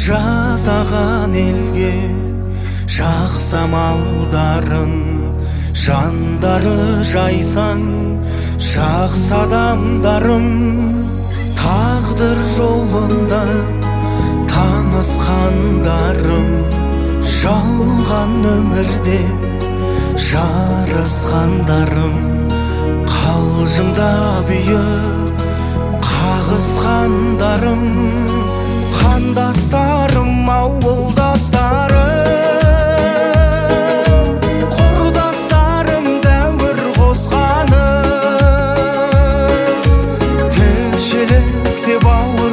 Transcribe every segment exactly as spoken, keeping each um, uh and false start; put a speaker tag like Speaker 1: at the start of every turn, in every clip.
Speaker 1: жасаған елге жақсы амалдарын, жандары жайсаң жақсы адамдарым. Тағдыр жолында танысқандарым, жалған өмірде жарысқандарым, қалжыңда бүйіп қағысқандарым. Қандастарым, ауылдастарым, құрдастарым, дәуір қосқаным, тіршілікте бауыр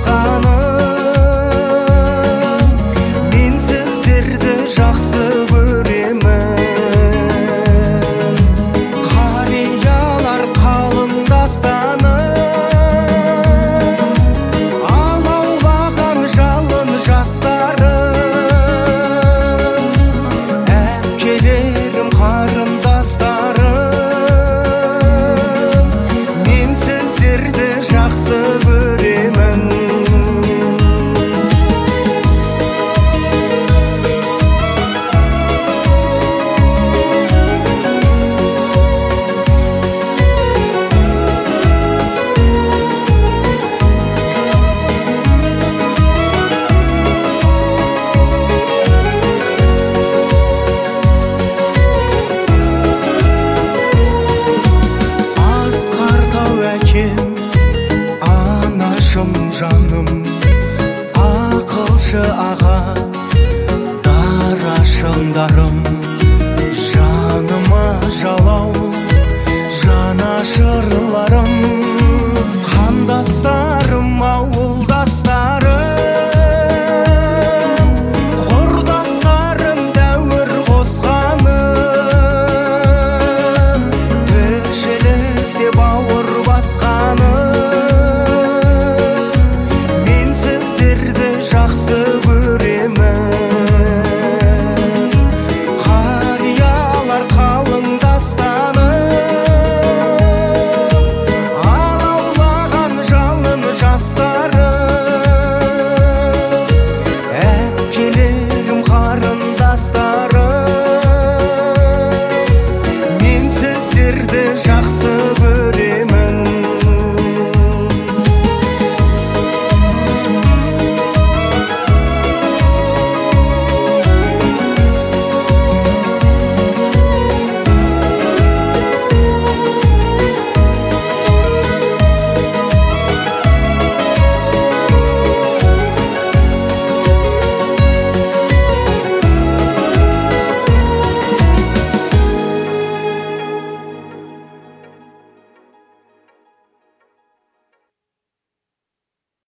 Speaker 1: басқаным. Мен сіздерді жақсы көремін, қариялар қалыңдастаным. Анашым, жаным, ақылшы аға, дарашыңдарым, жаныма жалау жанашырларым.